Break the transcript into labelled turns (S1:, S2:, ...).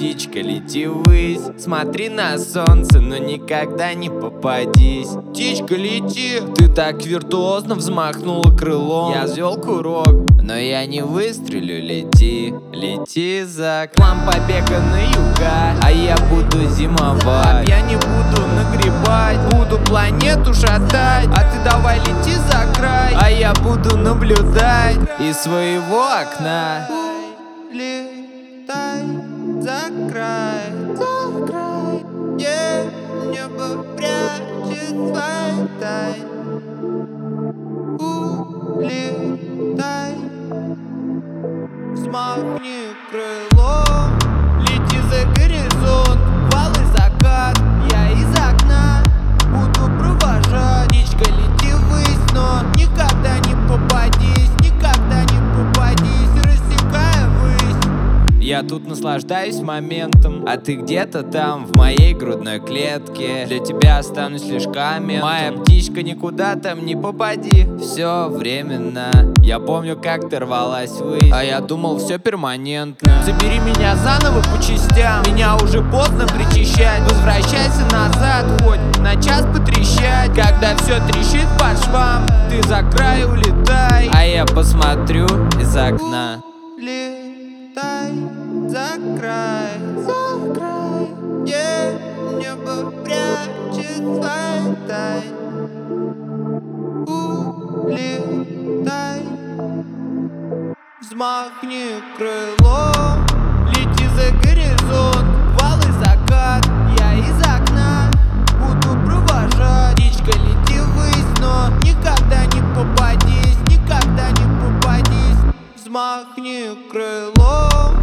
S1: птичка, лети ввысь. Смотри на солнце, но никогда не попадись. Птичка, лети. Ты так виртуозно взмахнула крылом. Я взвел курок, но я не выстрелю. Лети, лети за план побега на юга, а я буду зимовать. Я не буду нагребать, буду планету шатать. А ты давай лети за край, а я буду наблюдать из своего окна. Летай за край, где небо прячет свои тайны. Улетай, взмахни крылом, лети за горизонт, вал и закат. Я из окна буду провожать. Птичка, лети ввысь, но никогда не попадись, никогда не попадись, рассекая высь. Я тут наслаждаюсь моментом, а ты где-то там, в моей грудной клетке. Для тебя останусь лишь камень. Моя птичка, никуда там не попади, все временно. Я помню, как ты рвалась ввысь, а я думал, все перманентно. Забери меня заново по частям, меня уже поздно причащать. Возвращайся назад, хоть на час потрещать. Когда все трещит по швам, ты за край улетай, а я посмотрю из окна. Летай за край, где небо прячет свои тайны. Улетай, взмахни крылом, лети за горизонт, вал и закат. Я из окна буду провожать. Птичка, лети ввысь, но никогда не попадись, никогда не попадись. Взмахни крылом.